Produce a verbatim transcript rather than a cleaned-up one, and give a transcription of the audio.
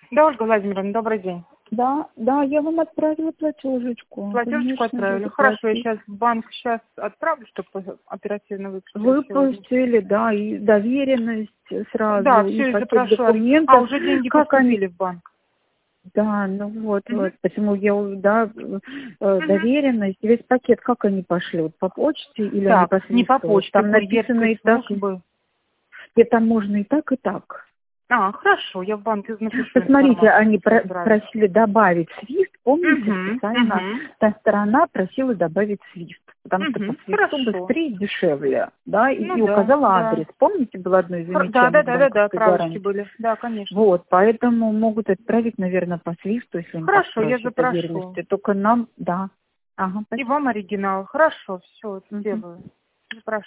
Да, Ольга Владимировна, добрый день. Да, да, я вам отправила платежечку. Платежечку отправили. Хорошо, я сейчас в банк сейчас отправлю, чтобы оперативно выпустили Выпустили, да, и доверенность сразу, Да, и все, пакет запрашиваю. документов. А, уже деньги как поступили они... в банк. Да, ну вот, Угу. вот, почему я, да, э, Угу. доверенность, весь пакет, как они пошлют, по почте или они Так, по не по свифту? почте, Там написано курьерской и так, службы. и там можно и так, и так. А, хорошо, я в банке напишу Посмотрите, информацию. они что про- отправить. просили добавить свифт, помните, Угу, специально угу, та сторона просила добавить свифт, потому что по угу. свифту Хорошо. быстрее и дешевле, да, и, Ну и да, указала да. адрес. Помните, было одно из Хор- Да, замечаний да, к да, да, да, банковской правочки гарантии? были. Да, конечно. Вот, поэтому могут отправить, наверное, по свифту, если они так Хорошо, я просят запрошу. доверенности. Только нам, да. Ага, И спасибо. вам оригинал. Хорошо, все, Мгм. сделаю. Запрошу.